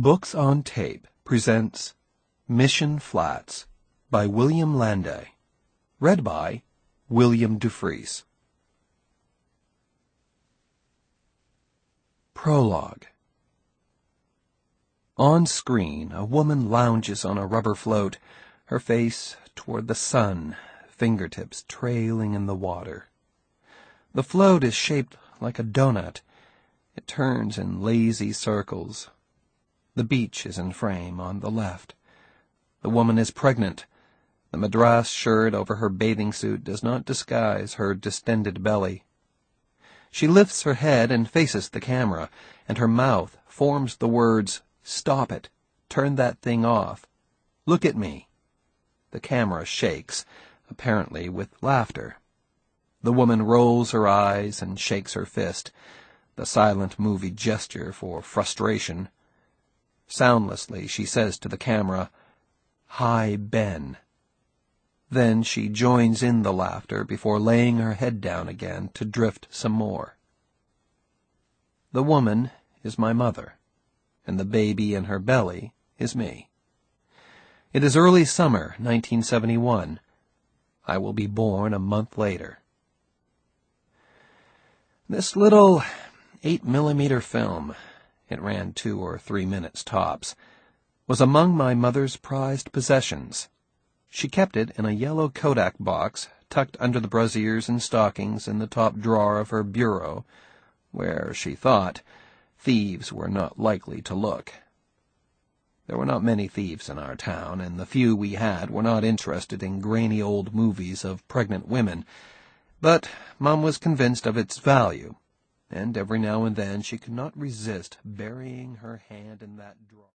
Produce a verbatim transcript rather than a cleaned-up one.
Books on Tape presents Mission Flats by William Landay. Read by William Dufries. Prologue. On screen, a woman lounges on a rubber float, her face toward the sun, fingertips trailing in the water. The float is shaped like a donut. It turns in lazy circles. The beach is in frame on the left. The woman is pregnant. The madras shirt over her bathing suit does not disguise her distended belly. She lifts her head and faces the camera, and her mouth forms the words, "Stop it. Turn that thing off. Look at me." The camera shakes, apparently with laughter. The woman rolls her eyes and shakes her fist, the silent movie gesture for frustration. Soundlessly, she says to the camera, "Hi, Ben." Then she joins in the laughter before laying her head down again to drift some more. The woman is my mother, and the baby in her belly is me. It is early summer, nineteen seventy-one. I will be born a month later. This little eight-millimeter film, it ran two or three minutes tops, was among my mother's prized possessions. She kept it in a yellow Kodak box tucked under the brassieres and stockings in the top drawer of her bureau, where, she thought, thieves were not likely to look. There were not many thieves in our town, and the few we had were not interested in grainy old movies of pregnant women, but Mom was convinced of its value, and every now and then she could not resist burying her hand in that drawer.